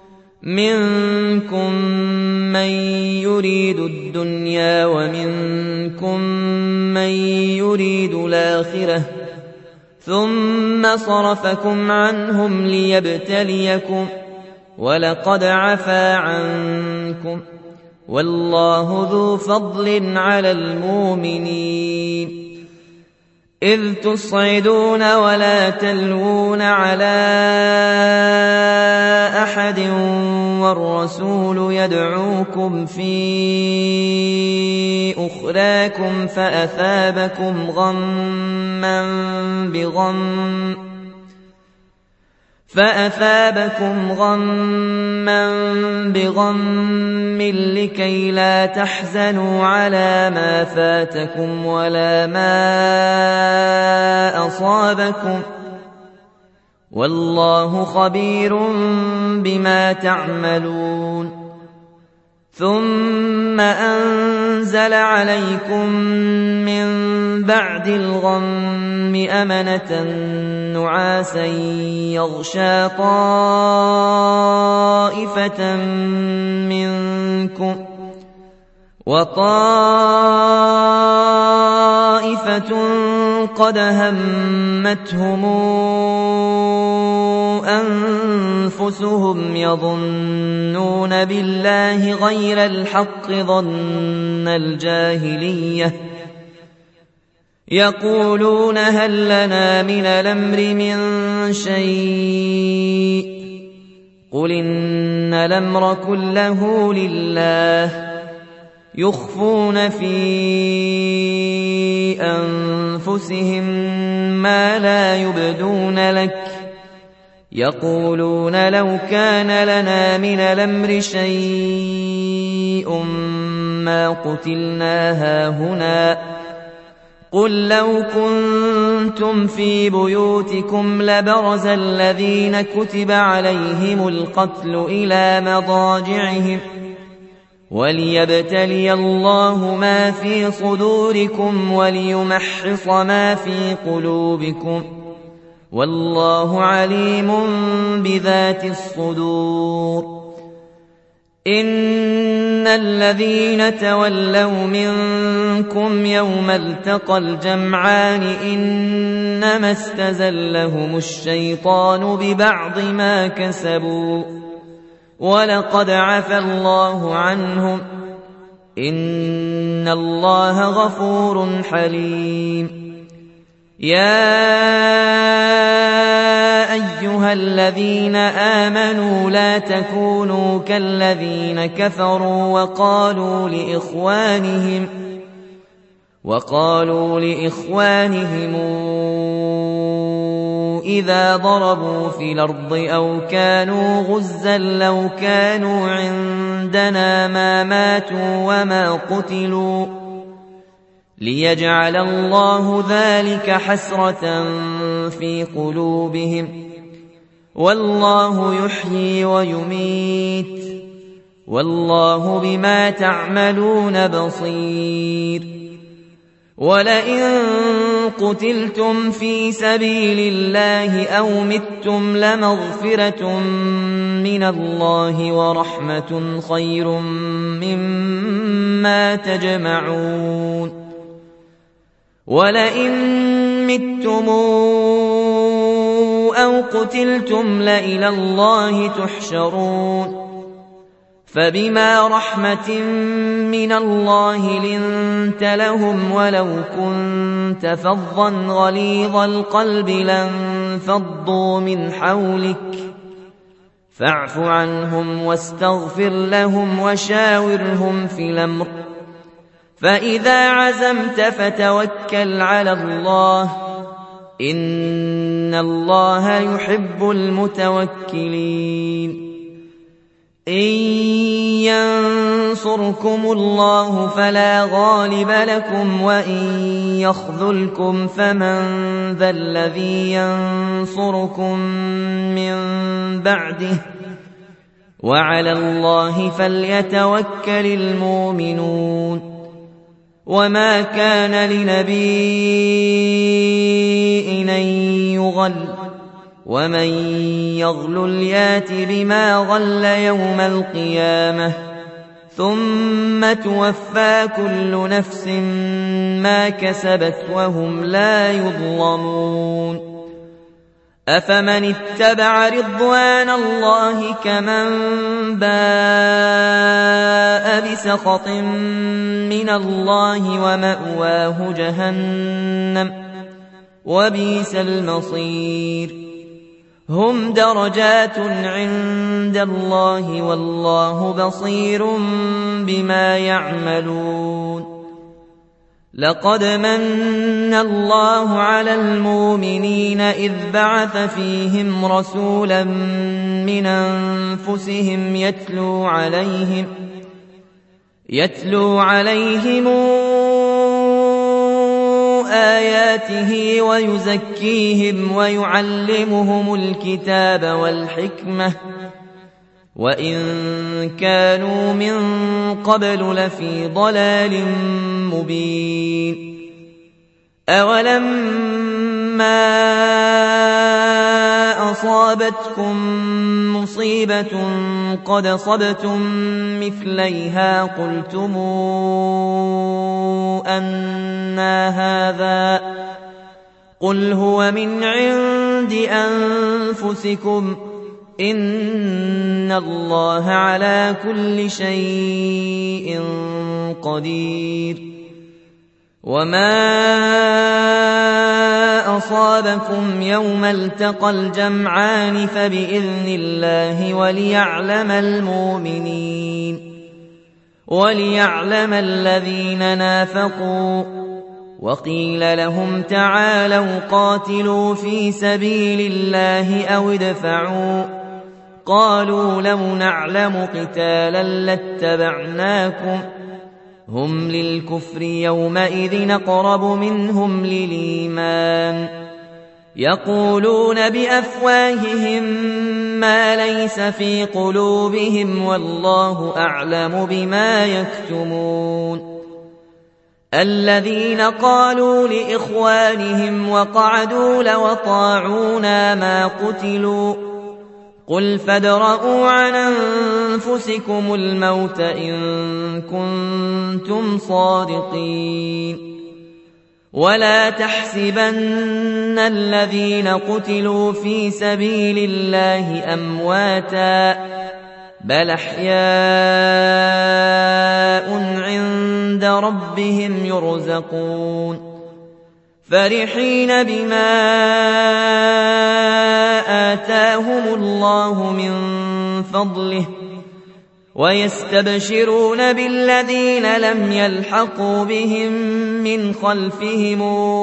منكم من يريد الدنيا ومنكم من يريد الآخرة ثم صرفكم عنهم ليبتليكم ولقد عفا عنكم والله ذو فضل على المؤمنين إذ تصعدون ولا تلوون على أحد والرسول يدعوكم في أخراكم فأثابكم غما بغم فأثابكم غما بغم لكي لا تحزنوا على ما فاتكم ولا ما أصابكم والله خبير بما تعملون ثم أنزل عليكم من بعد الغم أمنة نعاسا يغشى طائفة منكم وطائفة قد همتهم أنفسهم يظنون بالله غير الحق ظن الجاهلية يقولون هل لنا من الأمر من شيء قل إن الأمر كله لله يخفون في أنفسهم ما لا يبدون لك يقولون لو كان لنا من الأمر شيء ما قتلنا هاهنا قل لو كنتم في بيوتكم لبرز الذين كتب عليهم القتل إلى مضاجعهم وليبتلي الله ما في صدوركم وليمحص ما في قلوبكم والله عليم بذات الصدور إن الذين تولوا منكم يوم التقى الجمعان إنما استزلهم الشيطان ببعض ما كسبوا ولقد عفى الله عنهم إن الله غفور حليم يا أيها الذين آمنوا لا تكونوا كالذين كفروا وقالوا لإخوانهم وقالوا لإخوانهم إذا ضربوا في الأرض أو كانوا غزا لو كانوا عندنا ما ماتوا وما قتلوا ليجعل الله ذلك حسرة في قلوبهم والله يحيي ويميت والله بما تعملون بصير ولئن قتلتم في سبيل الله أو متم لمغفرة من الله ورحمة خير مما تجمعون ولئن متم أو قتلتم لإلى الله تحشرون فبما رحمة من الله لنت لهم ولو كنت فظا غليظ القلب لانفضوا من حولك فاعف عنهم واستغفر لهم وشاورهم في الأمر فإذا عزمت فتوكل على الله إن الله يحب المتوكلين إن ينصركم الله فلا غالب لكم وإن يخذلكم فمن ذا الذي ينصركم من بعده وعلى الله فليتوكل المؤمنون وما كان لنبي أن يغل ومن يغلل يات بما غل يوم القيامة ثم توفى كل نفس ما كسبت وهم لا يظلمون أفمن اتبع رضوان الله كمن باء بسخط من الله ومأواه جهنم وبئس المصير هم درجات عند الله والله بصير بما يعملون لقد من الله على المؤمنين إذ بعث فيهم رسولا من أنفسهم يتلو عليهم يتلو عليهم آياته ويزكيهم ويعلمهم الكتاب والحكمة وإن كانوا من قبل لفي ضلال مبين أولما أصابتكم مصيبة قد أصبتم مثليها قلتم أنى هذا قل هو من عند أنفسكم إن الله على كل شيء قدير وما أصابكم يوم التقى الجمعان فبإذن الله وليعلم المؤمنين وليعلم الذين نافقوا وقيل لهم تعالوا قاتلوا في سبيل الله أو ادفعوا قالوا لو نعلم قتالا لاتبعناكم هم للكفر يومئذ أقرب منهم للإيمان يقولون بأفواههم ما ليس في قلوبهم والله أعلم بما يكتمون الذين قالوا لإخوانهم وقعدوا لو أطاعونا ما قتلوا قل فادرءوا عن أنفسكم الموت إن كنتم صادقين ولا تحسبن الذين قتلوا في سبيل الله أمواتا بل أحياء عند ربهم يرزقون فرحين بما آتاهم الله من فضله ويستبشرون بالذين لم يلحقوا بهم من خلفهم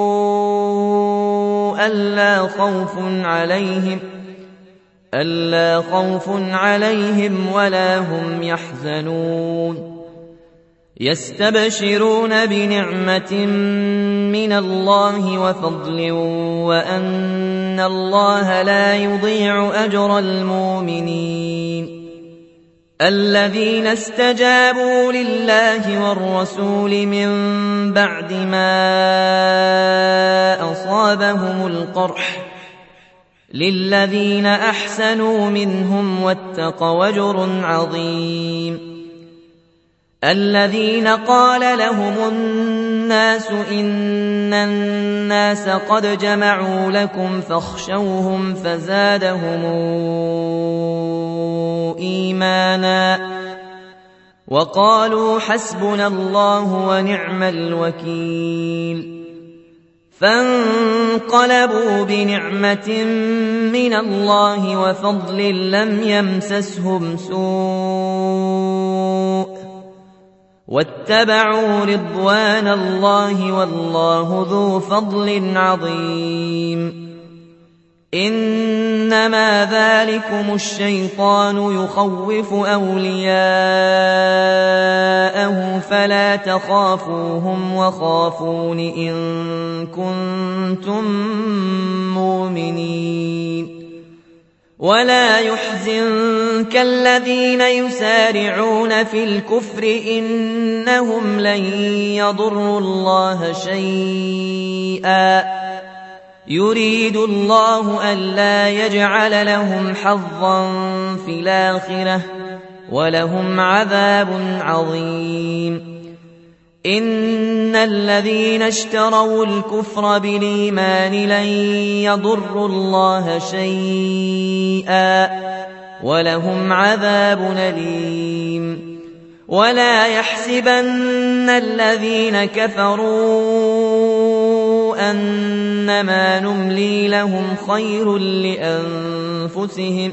ألا خوف عليهم ألا خوف عليهم ولا هم يحزنون يستبشرون بنعمة من الله وفضل وأن الله لا يضيع أجر المؤمنين الذين استجابوا لله والرسول من بعد ما أصابهم القرح للذين أحسنوا منهم واتقوا أجر عظيم الذين قال لهم الناس إن الناس قد جمعوا لكم فاخشوهم فزادهم إيمانا وقالوا حسبنا الله ونعم الوكيل فانقلبوا بنعمة من الله وفضل لم يمسسهم سوء واتبعوا رضوان الله والله ذو فضل عظيم إنما ذلكم الشيطان يخوف أولياءه فلا تخافوهم وخافون إن كنتم مؤمنين ولا يحزنك الذين يسارعون في الكفر إنهم لن يضروا الله شيئا يريد الله ألا يجعل لهم حظا في الآخرة ولهم عذاب عظيم إن الذين اشتروا الكفر بالإيمان لن يضروا الله شيئا ولهم عذاب أليم ولا يحسبن الذين كفروا أنما نملي لهم خير لأنفسهم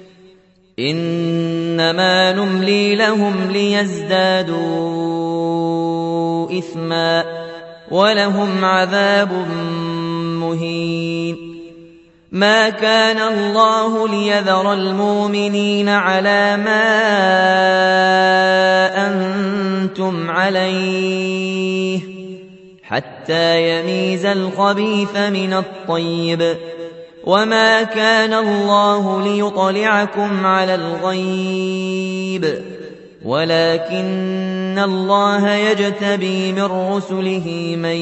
إنما نملي لهم ليزدادوا إثما ولهم عذاب مهين ما كان الله ليذر المؤمنين على ما أنتم عليه حتى يميز الخبيث من الطيب وما كان الله ليطلعكم على الغيب ولكن الله يجتبي من رسله من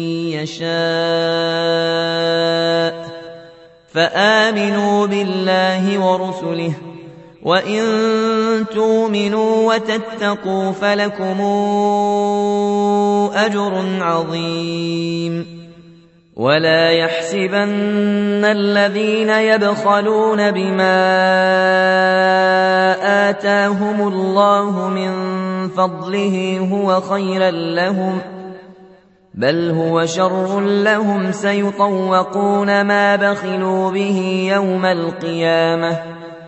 يشاء فآمنوا بالله ورسله وإن تؤمنوا وتتقوا فلكم أجر عظيم ولا يحسبن الذين يبخلون بما آتاهم الله من فضله هو خيرا لهم بل هو شر لهم سيطوقون ما بخلوا به يوم القيامة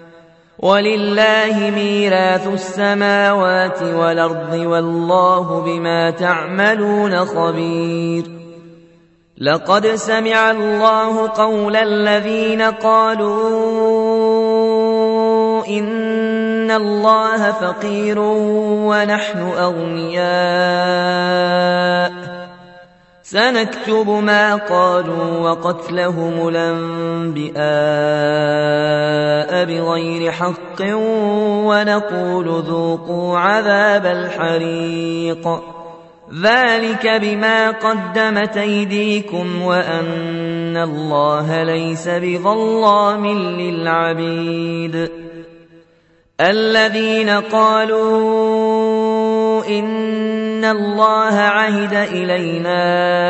ولله ميراث السماوات والأرض والله بما تعملون خبير لقد سمع الله قول الذين قالوا إن الله فقير ونحن أغنياء سنكتب ما قالوا وقتلهم الأنبياء بغير حق ونقول ذوقوا عذاب الحريق ذلك بما قدمت أيديكم وأن الله ليس بظلام للعبيد الذين قالوا إن الله عهد إلينا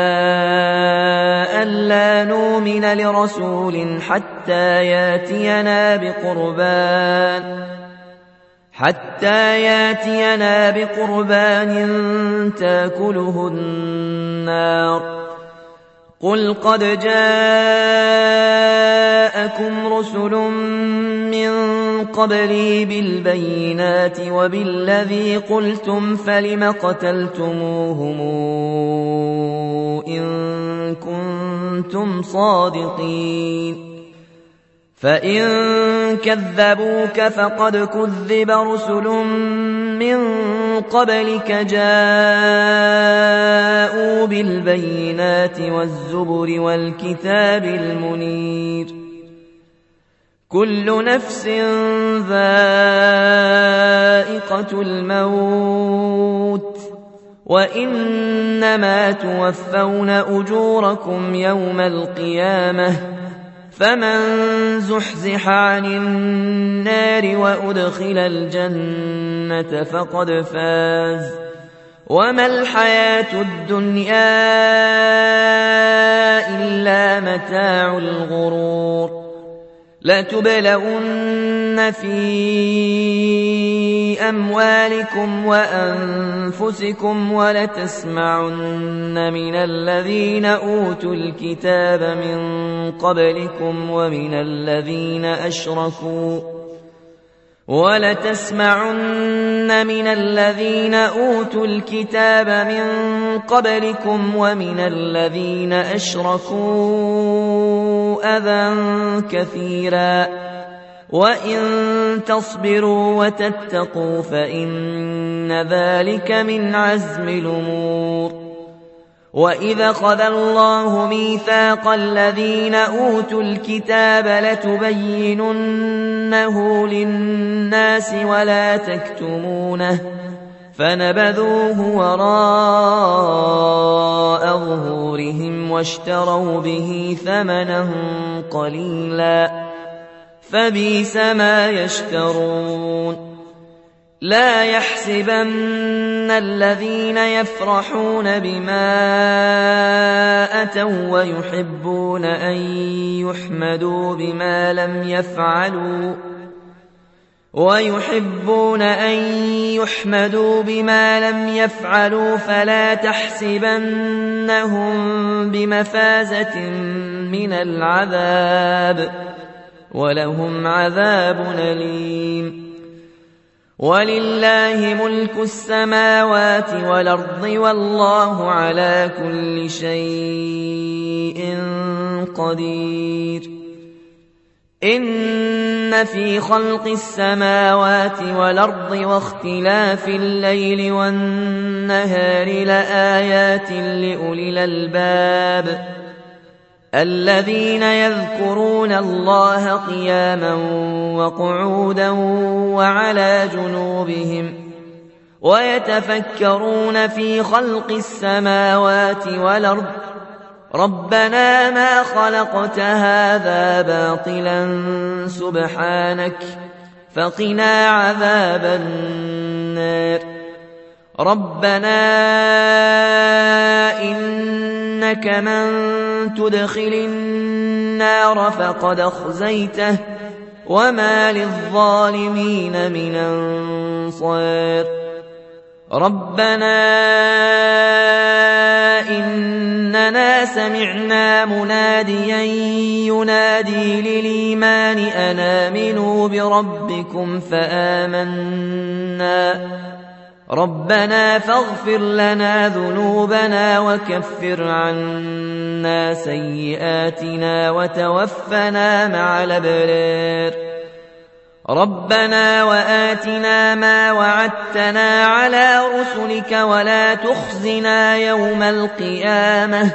ألا نؤمن لرسول حتى ياتينا بقربان حتى ياتينا بقربان تاكله النار قل قد جاءكم رسل من قبلي بالبينات وبالذي قلتم فلم قتلتموهم إن كنتم صادقين فإن كذبوك فقد كذب رسل من قبلك جاءوا بالبينات والزبر والكتاب المنير كل نفس ذائقة الموت وإنما توفون أجوركم يوم القيامة فمن زحزح عن النار وأدخل الجنة فقد فاز وما الحياة الدنيا إلا متاع الغرور لتبلغن في أموالكم وأنفسكم ولتسمعن من الذين أوتوا الكتاب من قبلكم ومن الذين أشركوا ولتسمعن من الذين أوتوا الكتاب من قبلكم ومن الذين أشركوا أذى كثيرا وإن تصبروا وتتقوا فإن ذلك من عزم الأمور وَإِذَا أَخَذَ اللَّهُ مِيثَاقَ الَّذِينَ أُوتُوا الْكِتَابَ لَتُبَيِّنُنَّهُ لِلنَّاسِ وَلَا تَكْتُمُونَهُ فَنَبَذُوهُ وَرَاءَ ظُهُورِهِمْ وَاشْتَرَوْا بِهِ ثَمَنًا قَلِيلًا فَبِئْسَ مَا يَشْتَرُونَ لا يحسبن الذين يفرحون بما أتوا ويحبون أن يحمدوا بما لم يفعلوا ويحبون أن يحمدوا بما لم يفعلوا فلا تحسبنهم بمفازة من العذاب ولهم عذاب أليم ولله ملك السماوات والأرض والله على كل شيء قدير إن في خلق السماوات والأرض واختلاف الليل والنهار لآيات لأولي الألباب الذين يذكرون الله قياما وقعودا وعلى جنوبهم ويتفكرون في خلق السماوات والأرض ربنا ما خلقت هذا باطلا سبحانك فقنا عذاب النار ربنا إنك من تدخل النار فقد أخزيته وما للظالمين من أنصار ربنا إننا سمعنا مناديا ينادي للإيمان أن آمنوا بربكم فآمنا ربنا فاغفر لنا ذنوبنا وكفر عنا سيئاتنا وتوفنا مع الأبرار ربنا وآتنا ما وعدتنا على رسلك ولا تخزنا يوم القيامة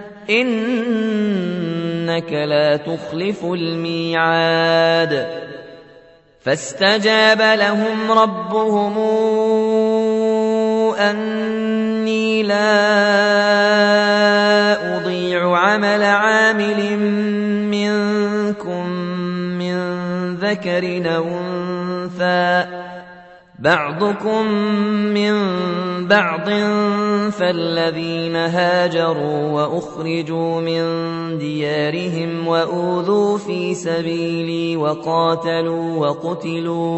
إنك لا تخلف الميعاد فاستجاب لهم ربهم أني لا أضيع عمل عامل منكم من ذكر أو أنثى بعضكم من بعض فالذين هاجروا وأخرجوا من ديارهم وأوذوا في سبيلي وقاتلوا وقتلوا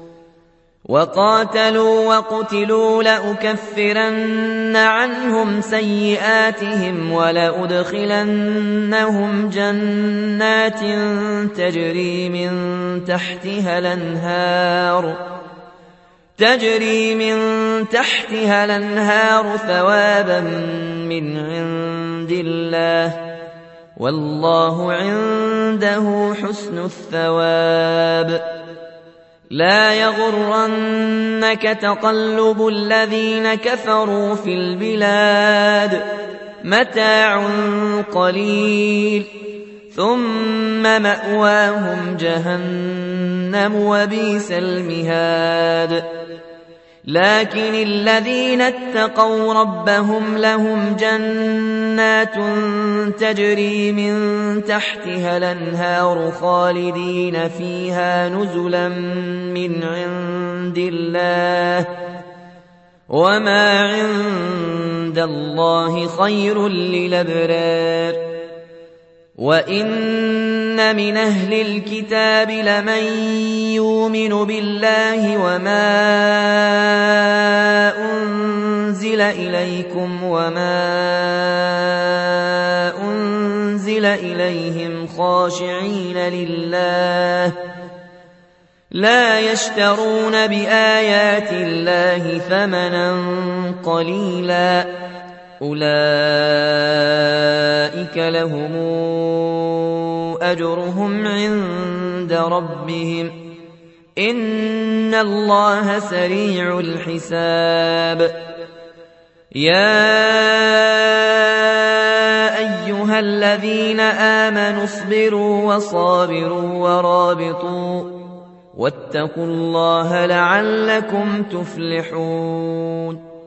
وقاتلوا وقتلوا لأكفرن عنهم سيئاتهم ولأدخلنهم جنات تجري من تحتها الأنهار تجري من تحتها الأنهار ثوابا من عند الله والله عنده حسن الثواب لا يغرنك تقلب الذين كفروا في البلاد متاع قليل ثم مأواهم جهنم وبئس المهاد لكن الذين اتقوا ربهم لهم جنات تجري من تحتها الأنهار خالدين فيها نزلا من عند الله وما عند الله خير للأبرار وإن من أهل الكتاب لمن يؤمن بالله وما أنزل إليكم وما أنزل إليهم خاشعين لله لا يشترون بآيات الله ثمنا قليلا أولئك لهم أجرهم عند ربهم إن الله سريع الحساب يا أيها الذين آمنوا اصبروا وصابروا ورابطوا واتقوا الله لعلكم تفلحون